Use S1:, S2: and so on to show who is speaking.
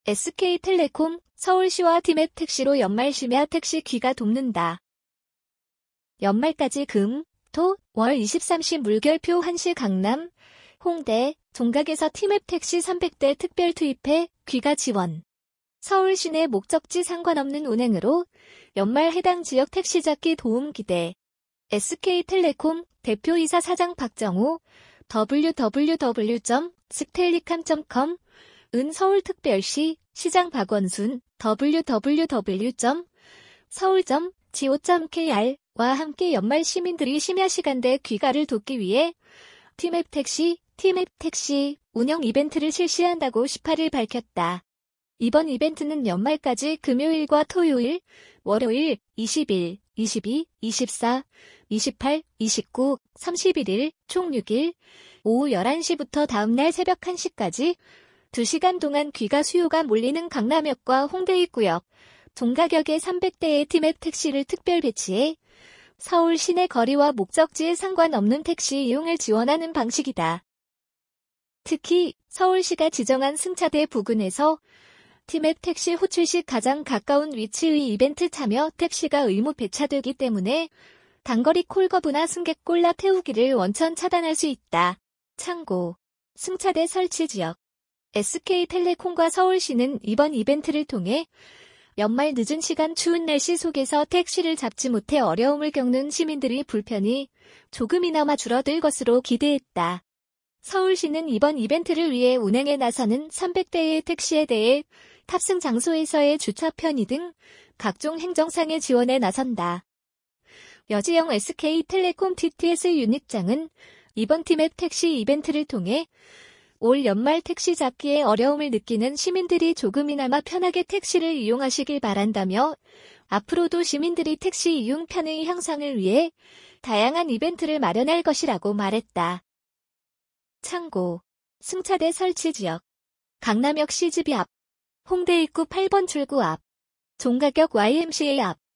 S1: SK텔레콤, 서울시와 티맵 택시로 연말 심야 택시 귀가 돕는다. 연말까지 금, 토, 월 23시 물결표 1시 강남, 홍대, 종각에서 티맵 택시 300대 특별 투입해 귀가 지원. 서울 시내 목적지 상관없는 운행으로 연말 해당 지역 택시 잡기 도움 기대. SK텔레콤 대표이사 사장 박정우, www.sktellicom.com, 서울특별시 시장 박원순, www.서울.go.kr 와 함께 연말 시민들이 심야 시간대 귀가를 돕기 위해 티맵 택시 운영 이벤트를 실시한다고 18일 밝혔다. 이번 이벤트는 연말까지 금요일과 토요일, 월요일 20일, 22, 24, 28, 29, 31일 총 6일 오후 11시부터 다음날 새벽 1시까지 2시간 동안 귀가 수요가 몰리는 강남역과 홍대 입구역, 종각역에 300대의 티맵 택시를 특별 배치해 서울 시내 거리와 목적지에 상관없는 택시 이용을 지원하는 방식이다. 특히 서울시가 지정한 승차대 부근에서 티맵 택시 호출 시 가장 가까운 위치의 이벤트 참여 택시가 의무 배차되기 때문에 단거리 콜거부나 승객 꼴라 태우기를 원천 차단할 수 있다. 참고. 승차대 설치 지역. SK텔레콤과 서울시는 이번 이벤트를 통해 연말 늦은 시간 추운 날씨 속에서 택시를 잡지 못해 어려움을 겪는 시민들의 불편이 조금이나마 줄어들 것으로 기대했다. 서울시는 이번 이벤트를 위해 운행에 나서는 300대의 택시에 대해 탑승 장소에서의 주차 편의 등 각종 행정상의 지원에 나선다. 여지영 SK텔레콤 TTS 유닛장은 이번 티맵 택시 이벤트를 통해 올 연말 택시 잡기에 어려움을 느끼는 시민들이 조금이나마 편하게 택시를 이용하시길 바란다며 앞으로도 시민들이 택시 이용 편의 향상을 위해 다양한 이벤트를 마련할 것이라고 말했다. 참고. 승차대 설치 지역. 강남역 CGV 앞, 홍대 입구 8번 출구 앞, 종각역 YMCA 앞.